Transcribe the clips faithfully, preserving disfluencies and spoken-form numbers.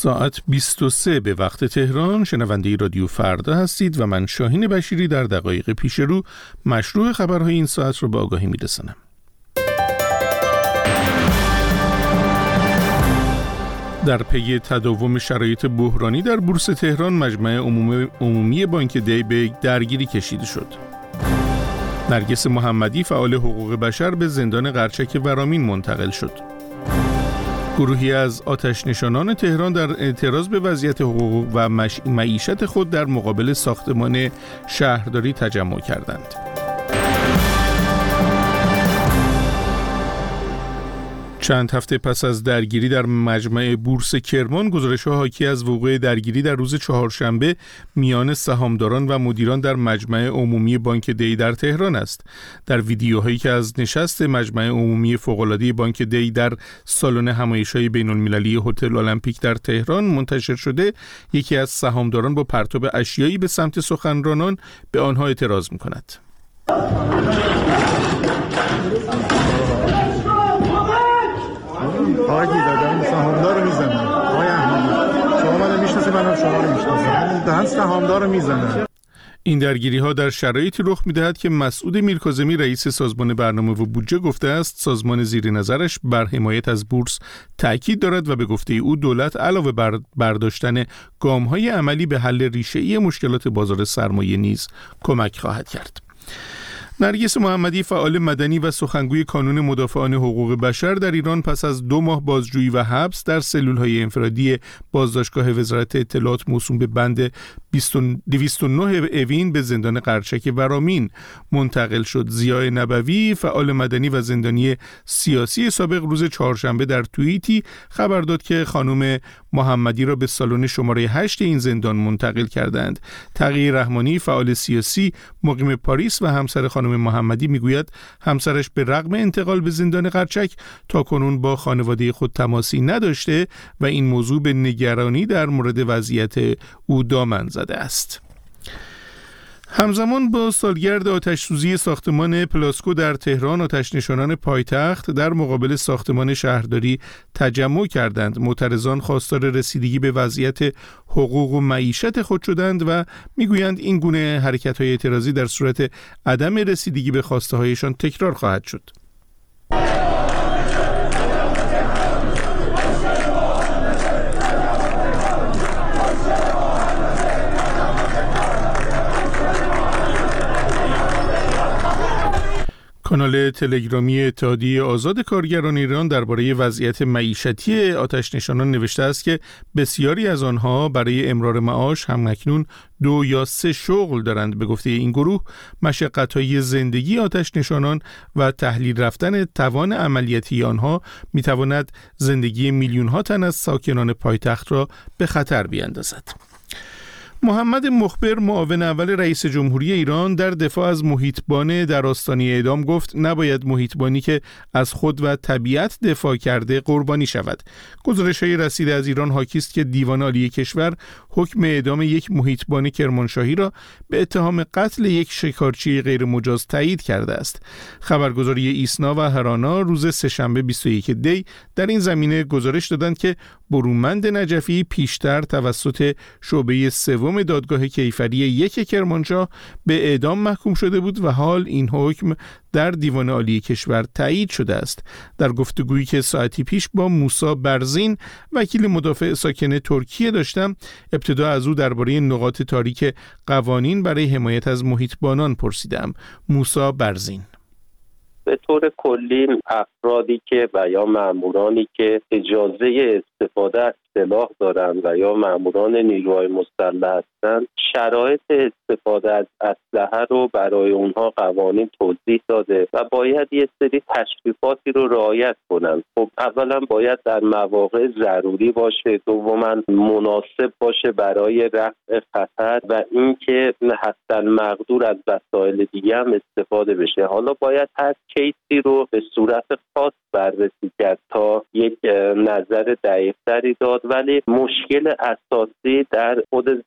ساعت بیست و سه به وقت تهران. شنونده رادیو فردا هستید و من شاهین بشیری در دقایق پیش رو مشروع خبرهای این ساعت رو به آگاهی میرسانم. در پی تداوم شرایط بحرانی در بورس تهران، مجمع عمومی, عمومی بانک دی به درگیری کشیده شد. نرگس محمدی فعال حقوق بشر به زندان قرچک ورامین منتقل شد. گروهی از آتش نشانان تهران در اعتراض به وضعیت حقوق و معیشت خود در مقابل ساختمان شهرداری تجمع کردند. چند هفته پس از درگیری در مجمع بورس کرمان، گزارش‌ها حاکی از وقوع درگیری در روز چهارشنبه میان سهامداران و مدیران در مجمع عمومی بانک دی در تهران است. در ویدیوهایی که از نشست مجمع عمومی فوق‌العاده بانک دی در سالن همایش‌های بین‌المللی هتل المپیک در تهران منتشر شده، یکی از سهامداران با پرتاب اشیایی به سمت سخنرانان به آنها اعتراض می‌کند. آقای گیدادن سهامدار رو میزنه. آقای احمدی شما منو میشناسید، منم شما رو میشناسم. دهن سهامدار رو میزنه. این درگیری ها در شرایطی رخ میدهد که مسعود میرکاظمی رئیس سازمان برنامه و بودجه گفته است سازمان زیر نظرش بر حمایت از بورس تاکید دارد و به گفته او دولت علاوه بر برداشتن گام‌های عملی به حل ریشه‌ای مشکلات بازار سرمایه نیز کمک خواهد کرد. نرگس محمدی فعال مدنی و سخنگوی کانون مدافعان حقوق بشر در ایران پس از دو ماه بازجویی و حبس در سلول‌های انفرادی بازداشتگاه وزارت اطلاعات موسوم به بند دویست و نه اوین به زندان قرچک ورامین منتقل شد. ضیاء نبوی فعال مدنی و زندانی سیاسی سابق روز چهارشنبه در توییتی خبر داد که خانم محمدی را به سالن شماره هشت این زندان منتقل کردند. تقی رحمانی فعال سیاسی مقیم پاریس و همسر خانم محمدی میگوید همسرش به رغم انتقال به زندان قرچک تاکنون با خانواده خود تماسی نداشته و این موضوع به نگرانی در مورد وضعیت او دامن زده است. همزمان با سالگرد آتش‌سوزی ساختمان پلاسکو در تهران، آتش‌نشانان پایتخت در مقابل ساختمان شهرداری تجمع کردند. معترضان خواستار رسیدگی به وضعیت حقوق و معیشت خود شدند و میگویند این گونه حرکت‌های اعتراضی در صورت عدم رسیدگی به خواسته‌هایشان تکرار خواهد شد. کانال تلگرامی اتحادیه آزاد کارگران ایران درباره وضعیت معیشتی آتش‌نشانان نوشته است که بسیاری از آنها برای امرار معاش همکنون دو یا سه شغل دارند. به گفته این گروه مشقت‌های زندگی آتش‌نشانان و تحلیل رفتن توان عملیاتی آنها می‌تواند زندگی میلیون‌ها تن از ساکنان پایتخت را به خطر بیاندازد. محمد مخبر معاون اول رئیس جمهوری ایران در دفاع از محیطبان در آستانه اعدام گفت نباید محیطبانی که از خود و طبیعت دفاع کرده قربانی شود. گزارش‌های رسیده از ایران حاکی است که دیوان عالی کشور حکم اعدام یک محیطبان کرمانشاهی را به اتهام قتل یک شکارچی غیر مجاز تایید کرده است. خبرگزاری ایسنا و هرانا روز سه‌شنبه بیست و یک دی در این زمینه گزارش دادند که برومند نجفی پیشتر توسط شعبه سوم دادگاه کیفری یک کرمانشاه به اعدام محکوم شده بود و حال این حکم در دیوان عالی کشور تایید شده است. در گفتگویی که ساعتی پیش با موسی برزین وکیل مدافع ساکن ترکیه داشتم، ابتدا از او درباره نقاط تاریک قوانین برای حمایت از محیطبانان پرسیدم. موسی برزین: به طور کلی افرادی که و یا مامورانی که اجازه استفاده از سلاح دارند و یا ماموران نیروهای مسلح هستند، شرایط استفاده از اسلحه رو برای اونها قوانین توضیح داده و باید یه سری تشریفاتی رو رعایت کنند. خب اولا باید در مواقع ضروری باشه، دوما مناسب باشه برای رفع خطر و اینکه حتی مقدور از وسایل دیگه هم استفاده بشه. حالا باید هر کیسی رو به صورت خاص بررسی کرد تا یک نظر دقیق‌تری داد، ولی مشکل اساسی در خود ذات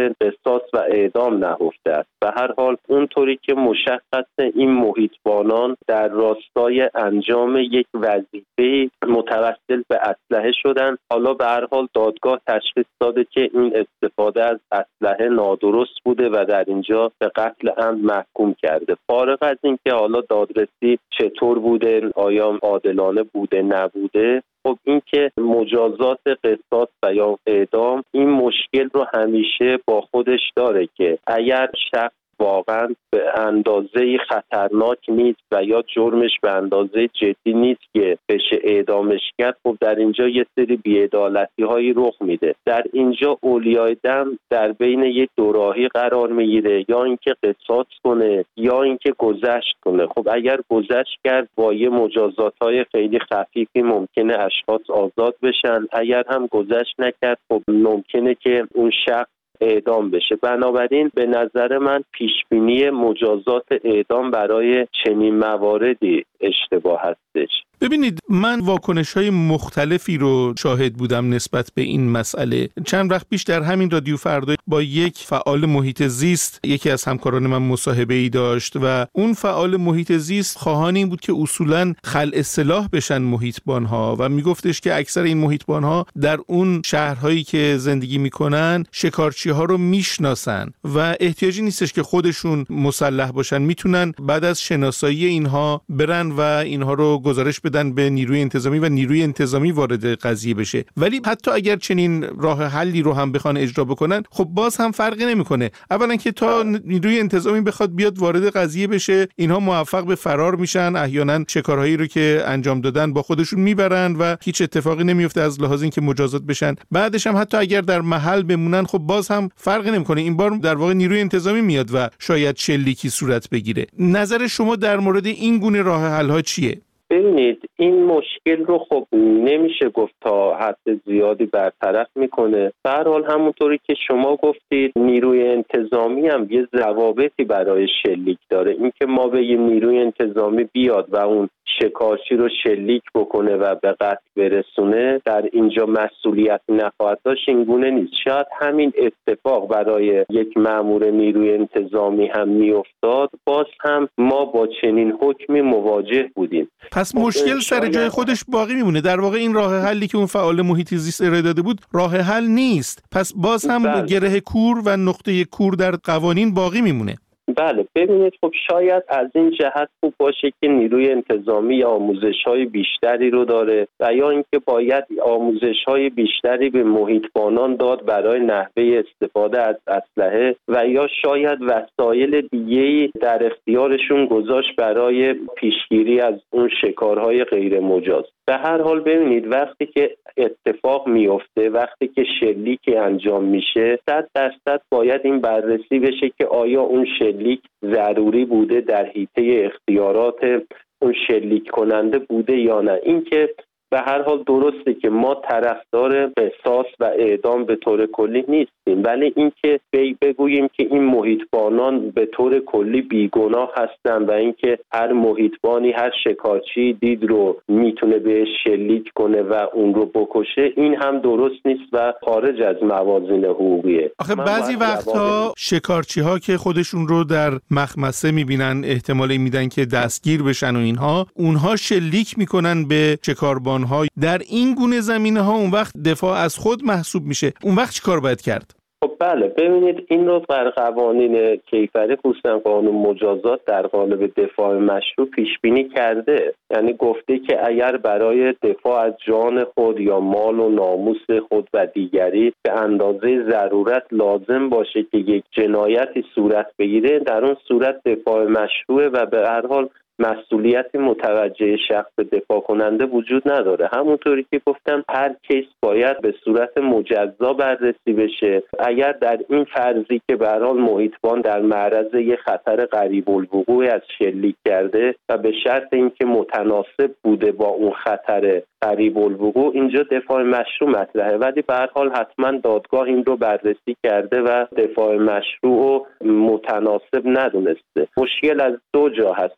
قصاص و اعدام نهفته است. به هر حال اونطوری که مشخص این محیطبانان در راستای انجام یک وظیفه متوسل به اسلحه شدن. حالا به هر حال دادگاه تشخیص داده که این استفاده از اسلحه نادرست بوده و در اینجا به قتل عمد محکوم کرده. فارغ از این که حالا دادرسی چطور بوده، آیا عادلانه بوده نبوده، خب این که مجازات قصاص و یا اعدام این مشکل رو همیشه با خودش داره که اگر شخص واقعا به اندازه خطرناک نیست و یا جرمش به اندازه جدی نیست که بشه اعدامش کرد، خب در اینجا یه سری بی‌عدالتی هایی رخ میده. در اینجا اولیای دم در بین یک دوراهی قرار میگیره، یا اینکه قصاص کنه یا اینکه گذشت کنه. خب اگر گذشت کرد با یه مجازات های خیلی خفیفی ممکنه اشخاص آزاد بشن، اگر هم گذشت نکرد خب ممکنه که اون شخص اعدام بشه. بنابراین به نظر من پیشبینی مجازات اعدام برای چنین مواردی اشتباه هستش. ببینید، من واکنش‌های مختلفی رو شاهد بودم نسبت به این مسئله. چند وقت پیش در همین رادیو فردا با یک فعال محیط زیست یکی از همکاران من مصاحبه‌ای داشت و اون فعال محیط زیست خواهان این بود که اصولاً خلع سلاح بشن محیطبان‌ها و میگفتش که اکثر این محیطبان‌ها در اون شهرهایی که زندگی میکنن شکارچی‌ها رو میشناسن و احتیاجی نیستش که خودشون مسلح باشن، میتونن بعد از شناسایی اینها برن و اینها رو گزارش بدن به نیروی انتظامی و نیروی انتظامی وارد قضیه بشه. ولی حتی اگر چنین راه حلی رو هم بخوان اجرا بکنن، خب باز هم فرقی نمیکنه. اولا که تا نیروی انتظامی بخواد بیاد وارد قضیه بشه، اینها موفق به فرار میشن، احیانا شکارهایی رو که انجام دادن با خودشون میبرن و هیچ اتفاقی نمیفته از لحاظ اینکه مجازات بشن. بعدش هم حتی اگر در محل بمونن، خب باز هم فرقی نمیکنه. این بار در واقع نیروی انتظامی میاد و شاید شلیکی صورت بگیره. نظر شما در مورد این گونه راه حل ها چیه؟ ببینید، این مشکل رو خب نمیشه گفت تا حد زیادی برطرف میکنه. به هر حال همونطوری که شما گفتید نیروی انتظامی هم یه ضوابطی برای شلیک داره. اینکه ما بگیم نیروی انتظامی بیاد و اون شکارچی رو شلیک بکنه و به قتل برسونه، در اینجا مسئولیت نخواهد داشت، این گونه نیست. شاید همین اتفاق برای یک مأمور نیروی انتظامی هم میافتاد، باز هم ما با چنین حکمی مواجه بودیم. پس مشکل سر جای خودش باقی میمونه. در واقع این راه حلی که اون فعال محیط زیست ارائه داده بود راه حل نیست. پس باز هم بله. گره کور و نقطه کور در قوانین باقی میمونه. بله، ببینید، خب شاید از این جهت خوب باشه که نیروی انتظامی آموزش‌های بیشتری رو داره و یا اینکه باید آموزش‌های بیشتری به محیطبانان داد برای نحوه استفاده از اسلحه و یا شاید وسایل دیگه‌ای در اختیارشون گذاشت برای پیشگیری از اون شکارهای غیر مجاز. به هر حال ببینید، وقتی که اتفاق میفته، وقتی که شلیک انجام میشه، صد درصد باید این بررسی بشه که آیا اون شلیک ضروری بوده، در حیطه اختیارات اون شلیک کننده بوده یا نه. اینکه به هر حال درسته که ما طرفدار قصاص و اعدام به طور کلی نیستیم، ولی اینکه بگوییم که این محیطبانان به طور کلی بیگناه هستن و اینکه هر محیطبانی هر شکارچی دید رو میتونه بهش شلیک کنه و اون رو بکشه، این هم درست نیست و خارج از موازین حقوقیه. آخه بعضی وقتها شکارچی ها که خودشون رو در مخمسه میبینن، احتمالی میدن که دستگیر بشن و اینها، اونها شلیک میکنن به شکاربان ها. در این گونه زمینه ها اون وقت دفاع از خود محسوب میشه. اون وقت چیکار باید کرد؟ خب بله، ببینید، این رو بر قوانین کیفری، خصوصا قانون مجازات در قالب دفاع مشروع پیش بینی کرده. یعنی گفته که اگر برای دفاع از جان خود یا مال و ناموس خود و دیگری به اندازه ضرورت لازم باشه که یک جنایتی صورت بگیره، در اون صورت دفاع مشروعه و به هر حال مسئولیت متوجه شخص دفاع کننده وجود نداره. همونطوری که گفتم، هر کیس باید به صورت مجزا بررسی بشه. اگر در این فرضی که به هر حال محیطبان در معرض یک خطر قریب الوقوع از شلیک کرده و به شرط اینکه متناسب بوده با اون خطر قریب الوقوع، اینجا دفاع مشروع مطرحه. ولی به هر حال حتما دادگاه این رو بررسی کرده و دفاع مشروع رو متناسب ندونسته. مشکل از دو جا هستش.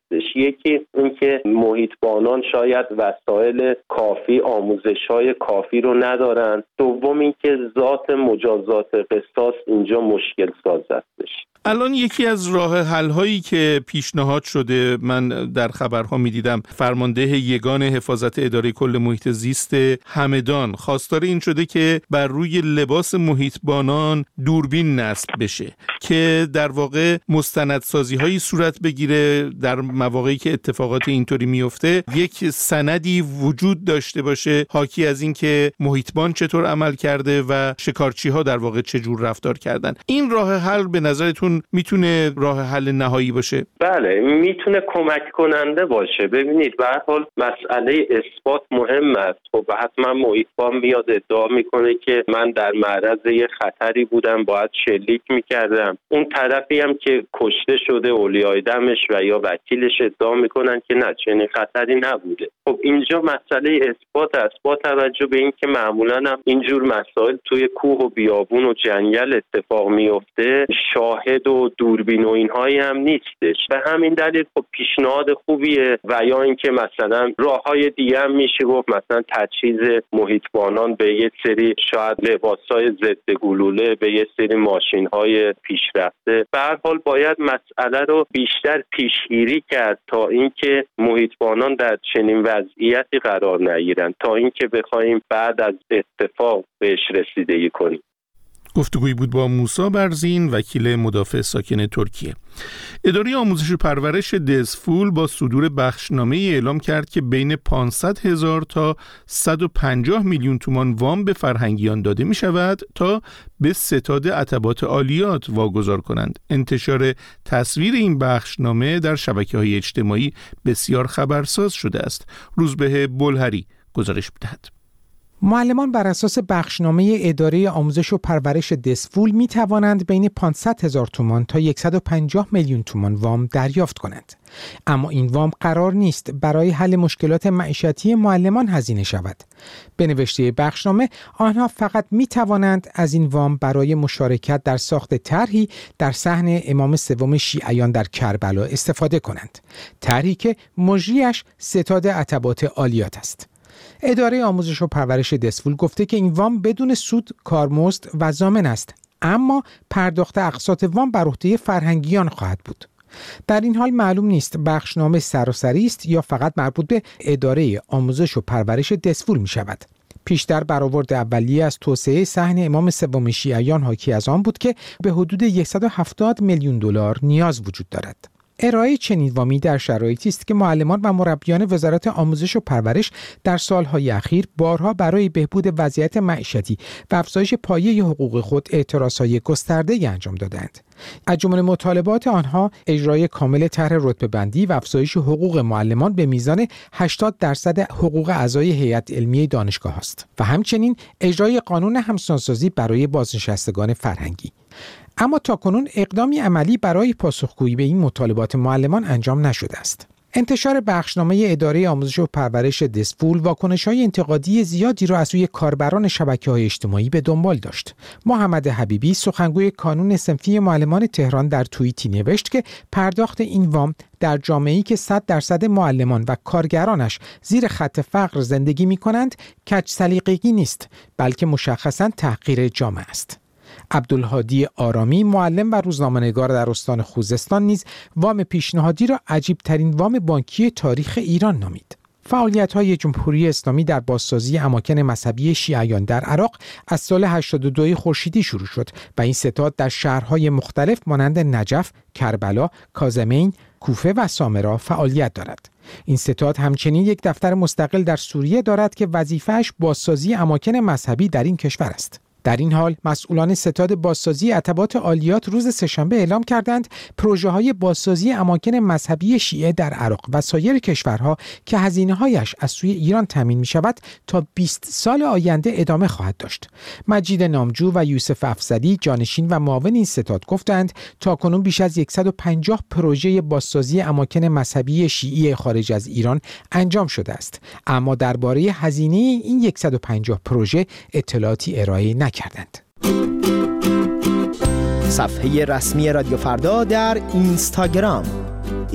یکی اینکه محیطبانان شاید وسایل کافی، آموزش‌های کافی رو ندارن. دوم اینکه ذات مجازات قصاص اینجا مشکل ساز هستش. الان یکی از راه حل هایی که پیشنهاد شده، من در خبرها میدیدم فرمانده یگان حفاظت اداره کل محیط زیست همدان خواستار این شده که بر روی لباس محیطبانان دوربین نصب بشه که در واقع مستندسازی هایی صورت بگیره در مواقعی که اتفاقات اینطوری میفته، یک سندی وجود داشته باشه حاکی از این که محیطبان چطور عمل کرده و شکارچی ها در واقع چجور رفتار کردن. این راه حل به نظرتون میتونه راه حل نهایی باشه؟ بله، میتونه کمک کننده باشه. ببینید به هر حال مسئله اثبات مهم است. خب حتما محیطبان میاد ادعا میکنه که من در معرض یه خطری بودم، باید شلیک میکردم. اون طرفی هم که کشته شده اولیای دمش و یا وکیلش ادعا میکنن که نه، چنین خطری نبوده. خب اینجا مسئله اثبات است، با توجه به اینکه معمولا هم اینجور مسائل توی کوه و بیابون و جنگل اتفاق میفته، شاهد و دوربین و اینهایی هم نیستش. به همین دلیل خب پیشنهاد خوبیه. و یا اینکه مثلا راههای دیگه هم میشه گفت، مثلا تجهیز محیطبانان به یه سری شاید لباسای ضد گلوله، به یه سری ماشین‌های پیشرفته. به هر حال باید مسئله رو بیشتر پیشگیری کرد تا اینکه محیطبانان در چنین وضعیتی قرار نگیرن، تا اینکه بخوایم بعد از اتفاق بهش رسیدگی کنیم. گفتگویی بود با موسی برزین، وکیل مدافع ساکن ترکیه. اداره آموزش و پرورش دزفول با صدور بخشنامه اعلام کرد که بین پانصد هزار تا صد و پنجاه میلیون تومان وام به فرهنگیان داده می شود تا به ستاد عتبات عالیات واگذار کنند. انتشار تصویر این بخشنامه در شبکه‌های اجتماعی بسیار خبرساز شده است. روزبه بلهری گزارش می‌دهد. معلمان بر اساس بخشنامه اداره آموزش و پرورش دزفول می توانند بین پانصد هزار تومان تا صد و پنجاه میلیون تومان وام دریافت کنند. اما این وام قرار نیست برای حل مشکلات معیشتی معلمان هزینه شود. به نوشته بخشنامه، آنها فقط می توانند از این وام برای مشارکت در ساخت طرحی در صحن امام سوم شیعیان در کربلا استفاده کنند. طرحی که مجریش ستاد عتبات عالیات است. اداره آموزش و پرورش دزفول گفته که این وام بدون سود، کارمزد و ضامن است، اما پرداخت اقساط وام بر عهده فرهنگیان خواهد بود. در این حال معلوم نیست بخشنامه سراسری است یا فقط مربوط به اداره آموزش و پرورش دزفول می شود. پیشتر برآورد اولیه از توسعه صحن امام سوم شیعیان حاکی از آن بود که به حدود صد و هفتاد میلیون دلار نیاز وجود دارد. ارائه چنین وامی در شرایطی است که معلمان و مربیان وزارت آموزش و پرورش در سالهای اخیر بارها برای بهبود وضعیت معیشتی و افزایش پایه حقوق خود اعتراضهای گسترده‌ای انجام دادند. از جمله مطالبات آنها اجرای کامل طرح رتبه‌بندی و افزایش حقوق معلمان به میزان هشتاد درصد حقوق اعضای هیئت علمی دانشگاه است و همچنین اجرای قانون همسانسازی برای بازنشستگان فرهنگی. اما تاکنون اقدامی عملی برای پاسخگویی به این مطالبات معلمان انجام نشده است. انتشار بخشنامه اداره آموزش و پرورش دزفول واکنش‌های انتقادی زیادی را از سوی کاربران شبکه‌های اجتماعی به دنبال داشت. محمد حبیبی، سخنگوی کانون صنفی معلمان تهران، در توییتی نوشت که پرداخت این وام در جامعه‌ای که صد درصد معلمان و کارگرانش زیر خط فقر زندگی می‌کنند، کج سلیقگی نیست، بلکه مشخصاً تحقیر جامعه است. عبدالهادی آرامی، معلم و روزنامه‌نگار در استان خوزستان، نیز وام پیشنهادی را عجیب‌ترین وام بانکی تاریخ ایران نامید. فعالیت‌های جمهوری اسلامی در بازسازی اماکن مذهبی شیعیان در عراق از سال هشتاد و دو خورشیدی شروع شد و این ستاد در شهرهای مختلف مانند نجف، کربلا، کاظمین، کوفه و سامرا فعالیت دارد. این ستاد همچنین یک دفتر مستقل در سوریه دارد که وظیفه‌اش بازسازی اماکن مذهبی در این کشور است. در این حال مسئولان ستاد بازسازی عتبات عالیات روز سه‌شنبه اعلام کردند پروژه‌های بازسازی اماکن مذهبی شیعه در عراق و سایر کشورها که هزینه‌هایش از سوی ایران تامین می‌شود تا بیست سال آینده ادامه خواهد داشت. مجید نامجو و یوسف افضلی، جانشین و معاون این ستاد، گفتند تاکنون بیش از صد و پنجاه پروژه بازسازی اماکن مذهبی شیعی خارج از ایران انجام شده است، اما درباره هزینه این صد و پنجاه پروژه اطلاعاتی ارائه نکردند. کردند. صفحه رسمی رادیو فردا در اینستاگرام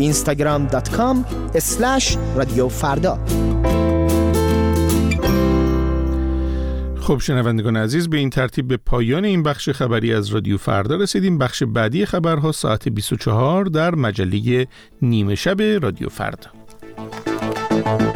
اینستاگرام دات کام اسلش رادیو فردا. خب شنوندگان عزیز، به این ترتیب به پایان این بخش خبری از رادیو فردا رسیدیم. بخش بعدی خبرها ساعت بیست و چهار در مجله نیمه شب رادیو فردا.